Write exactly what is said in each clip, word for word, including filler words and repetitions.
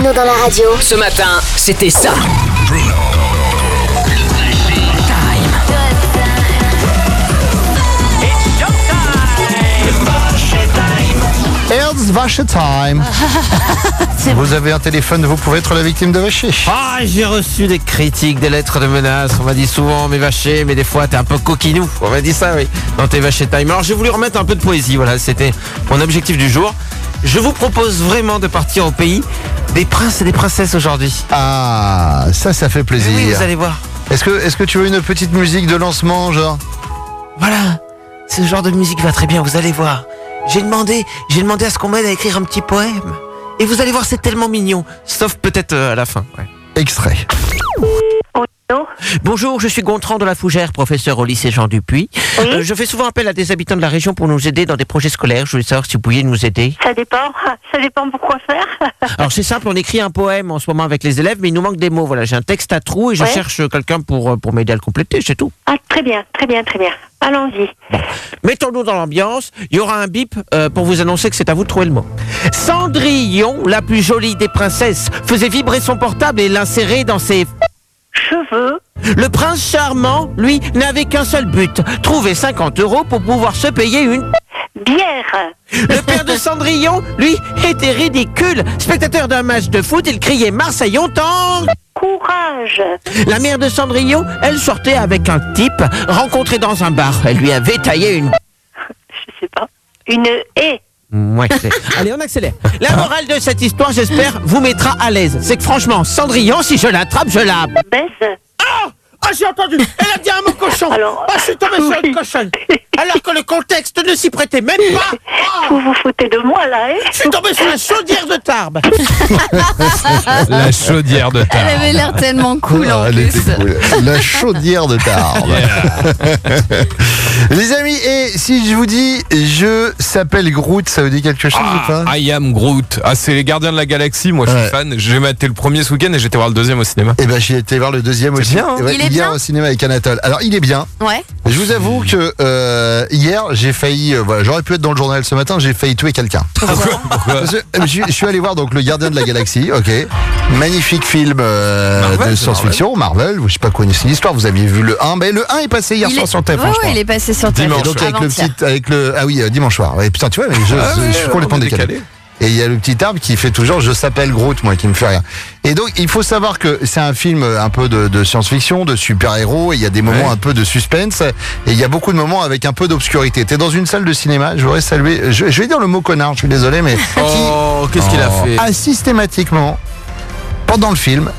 Bruno dans la radio. Ce matin, c'était ça. Bruno. It's Vache Time. Vous avez un téléphone, vous pouvez être la victime de Vacher. Ah, j'ai reçu des critiques, des lettres de menaces. On m'a dit souvent, mais Vacher, mais des fois, t'es un peu coquinou. On m'a dit ça, oui, dans tes Vacher Time. Alors, j'ai voulu remettre un peu de poésie, voilà, c'était mon objectif du jour. Je vous propose vraiment de partir au pays des princes et des princesses aujourd'hui. Ah, ça, ça fait plaisir. Oui, vous allez voir. Est-ce que, est-ce que tu veux une petite musique de lancement, genre? Voilà, ce genre de musique va très bien, vous allez voir. J'ai demandé, j'ai demandé à ce qu'on m'aide à écrire un petit poème. Et vous allez voir, c'est tellement mignon. Sauf peut-être euh, à la fin. Ouais. Extrait. Bonjour. Bonjour, je suis Gontran de la Fougère, professeur au lycée Jean Dupuis. Oui. Euh, je fais souvent appel à des habitants de la région pour nous aider dans des projets scolaires. Je voulais savoir si vous pouviez nous aider. Ça dépend. Ça dépend pourquoi faire. Alors c'est simple, on écrit un poème en ce moment avec les élèves, mais il nous manque des mots. Voilà, j'ai un texte à trous et je Ouais. cherche quelqu'un pour, pour m'aider à le compléter, c'est tout. Ah, très bien, très bien, très bien. Allons-y. Mettons-nous dans l'ambiance, il y aura un bip euh, pour vous annoncer que c'est à vous de trouver le mot. Cendrillon, la plus jolie des princesses, faisait vibrer son portable et l'insérer dans ses... Cheveux. Le prince charmant, lui, n'avait qu'un seul but, trouver cinquante euros pour pouvoir se payer une... Bière. Le père de Cendrillon, lui, était ridicule. Spectateur d'un match de foot, il criait « Marseille, on tend !» Courage. La mère de Cendrillon, elle sortait avec un type rencontré dans un bar. Elle lui avait taillé une... Je sais pas. Une haie. Ouais, allez, on accélère. La morale de cette histoire, j'espère, vous mettra à l'aise. C'est que franchement, Cendrillon, si je l'attrape, je la... Baisse. Ah, ah, j'ai entendu. Elle a dit un mot cochon. Alors, Ah, je suis tombé sur une cochonne. Alors que le contexte ne s'y prêtait même pas. Ah, Vous vous foutez de moi, là, hein? je suis tombé sur la chaudière de Tarbes. La chaudière de Elle Tarbes. avait l'air tellement cool en Ah, elle plus. était cool. La chaudière de Tarbes. Les amis, et si je vous dis je s'appelle Groot, ça vous dit quelque chose ou pas? Ah, I am Groot. Ah, c'est les Gardiens de la Galaxie. Moi, je suis Ouais. fan. J'ai maté le premier ce week-end et j'étais voir le deuxième au cinéma. Eh ben j'ai été voir le deuxième aussi. bien, hein. Eh ben, Il est hier bien au cinéma avec Anatole. Alors il est bien. Ouais. Je vous avoue que euh, hier j'ai failli, euh, voilà, j'aurais pu être dans le journal ce matin, j'ai failli tuer quelqu'un. Pourquoi Parce que, euh, je, suis- je suis allé voir donc le Gardien de la Galaxie, ok, magnifique film euh, Marvel, de c'est science-fiction, Marvel. Je sais pas quoi c'est l'histoire. Vous aviez vu le un, mais le un est passé hier Il soir est... sur T F un, ouais, je crois. ouais, il est passé sur T F un. Dimanche. Et donc avec le Avant-hier. petit, avec le, ah oui, euh, dimanche soir. Ouais, putain, tu vois, mais je, Ah je- ouais, je suis complètement on est décalé. décalé. Et il y a le petit arbre qui fait toujours je s'appelle Groot, moi, qui me fait rien. Et donc il faut savoir que c'est un film un peu de, de science-fiction, de super-héros. Et il y a des moments Ouais. un peu de suspense et il y a beaucoup de moments avec un peu d'obscurité. T'es dans une salle de cinéma. Je voudrais saluer. Je, je vais dire le mot connard. Je suis désolé, mais Oh, qu'est-ce qu'il a fait? qui a systématiquement pendant le film.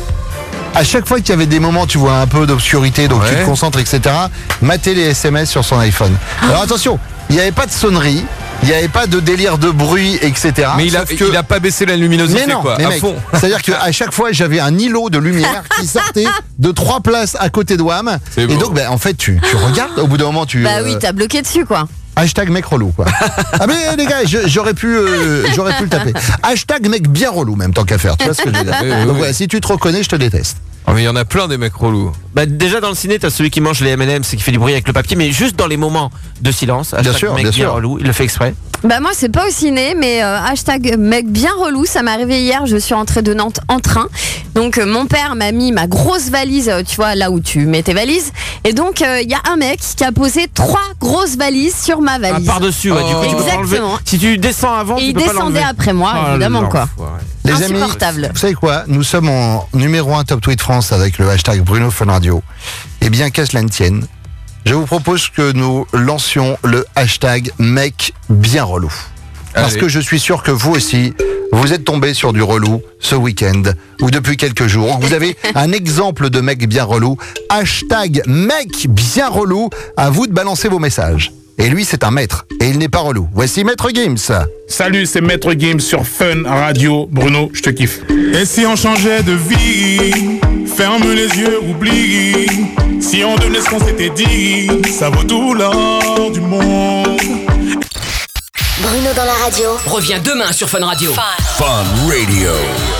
À chaque fois qu'il y avait des moments, tu vois, un peu d'obscurité, donc tu Ouais. te concentres, et cetera, mater les S M S sur son iPhone. Alors attention, il n'y avait pas de sonnerie, il n'y avait pas de délire de bruit, et cetera. Mais il a, Sauf que- il a pas baissé la luminosité, mais non, quoi. mais à mec, fond. c'est-à-dire qu'à chaque fois, j'avais un îlot de lumière qui sortait de trois places à côté de WAM. C'est Et beau. donc, ben, en fait, tu, tu regardes, au bout d'un moment, tu... Bah euh, oui, t'as bloqué dessus quoi. Hashtag mec relou, quoi. Ah mais les gars, je- j'aurais pu, euh, j'aurais pu le taper. Hashtag mec bien relou, même, tant qu'à faire. Tu vois ce que je veux dire? Oui, oui, Donc oui. voilà, si tu te reconnais, je te déteste. Oh, mais il y en a plein des mecs relous. Bah, déjà dans le ciné, t'as celui qui mange les M and M's et qui fait du bruit avec le papier, mais juste dans les moments de silence. Bien Hashtag sûr, mec bien sûr. relou, il le fait exprès. Bah moi c'est pas au ciné mais euh, hashtag mec bien relou, ça m'est arrivé hier, je suis rentrée de Nantes en train. Donc euh, mon père m'a mis ma grosse valise, euh, tu vois là où tu mets tes valises. Et donc il euh, y a un mec qui a posé trois grosses valises sur ma Ah, valise. par-dessus, ouais, du coup, tu peux pas l'enlever. Exactement. Si tu descends avant, Et tu il peux pas descendait l'enlever. après moi, Oh, évidemment quoi. l'enfoiré. Les amis, Insupportable. vous savez quoi? Nous sommes en numéro un Top Tweet France avec le hashtag Bruno Fun Radio. Eh bien, qu'à cela ne tienne, je vous propose que nous lancions le hashtag mec bien relou. Parce Allez. que je suis sûr que vous aussi, vous êtes tombé sur du relou ce week-end ou depuis quelques jours. Vous avez un exemple de mec bien relou. Hashtag mec bien relou. À vous de balancer vos messages. Et lui, c'est un maître. Et il n'est pas relou. Voici Maître Gims. Salut, c'est Maître Game sur Fun Radio. Bruno, je te kiffe. Et si on changeait de vie? Ferme les yeux, oublie. Si on devenait ce qu'on s'était dit, ça vaut tout l'or du monde. Bruno dans la radio. Reviens demain sur Fun Radio. Fun Radio.